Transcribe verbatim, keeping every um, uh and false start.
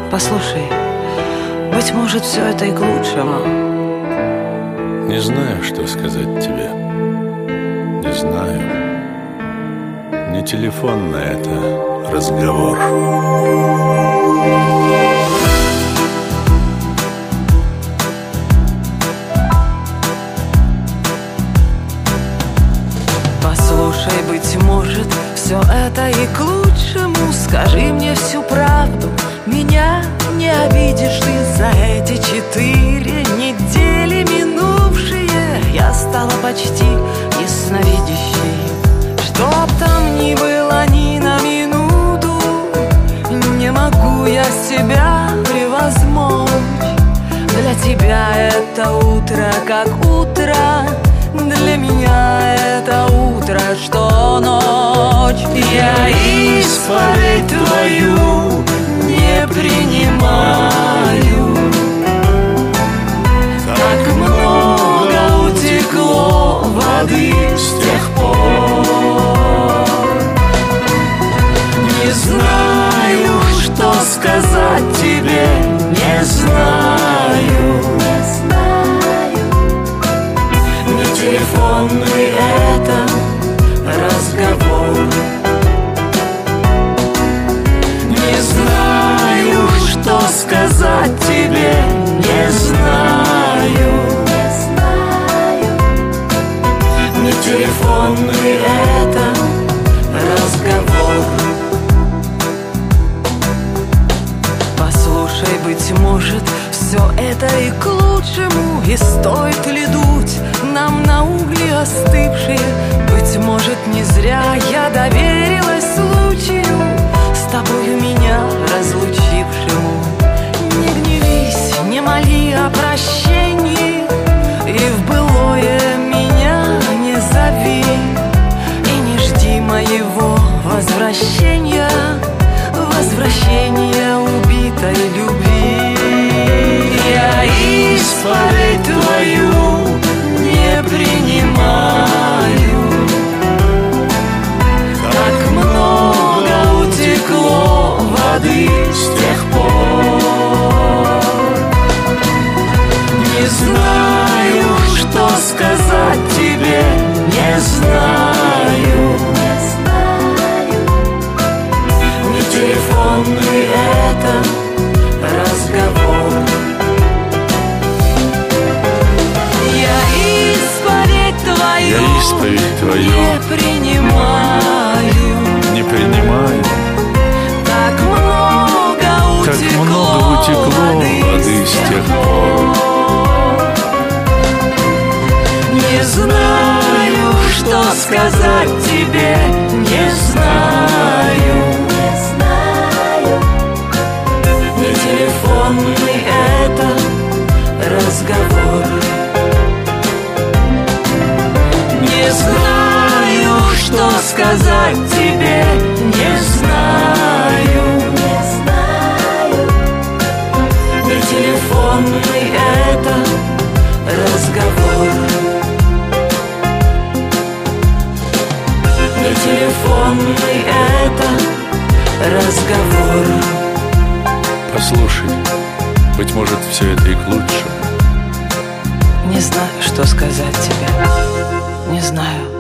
Послушай, быть может, все это и к лучшему. Не знаю, что сказать тебе. Не знаю. Не телефонный это разговор. Послушай, быть может, все это и к лучшему. Скажи мне всю правду, меня не обидишь ты. За эти четыре недели минувшие я стала почти ясновидящей. Чтоб там ни было ни на минуту, не могу я себя превозмочь. Для тебя это утро как утро, для меня это утро, что ночь. Я исповедь твою не принимаю. Как много утекло воды с тех пор. Не знаю, что сказать тебе, не знаю. Не телефонный это разговор. Не знаю, что сказать тебе, не знаю. Не телефонный это разговор. Послушай, быть может, все это и к лучшему. И стоит ли дуть нам на угли остывшие? Быть может, не зря я доверилась случаю, с тобою меня разлучившему. Не гневись, не моли о прощении, и в былое меня не зови. И не жди моего возвращения, возвращения убитой любви. Я исповедь твою не принимаю. Как много утекло воды с тех пор. Не знаю, что сказать тебе, не знаю. Не телефонный это разговор. Я исповедь твою, Я исповедь твою не принимаю. не принимаю. Так много Как утекло, много утекло воды с тех пор. Не знаю, что сказать тебе, не знаю. Не телефонный это разговор. Не знаю, что сказать тебе, не знаю. Не телефонный это разговор. Не телефонный это разговор. Послушай, быть может, все это и к лучшему. Не знаю, что сказать тебе, не знаю.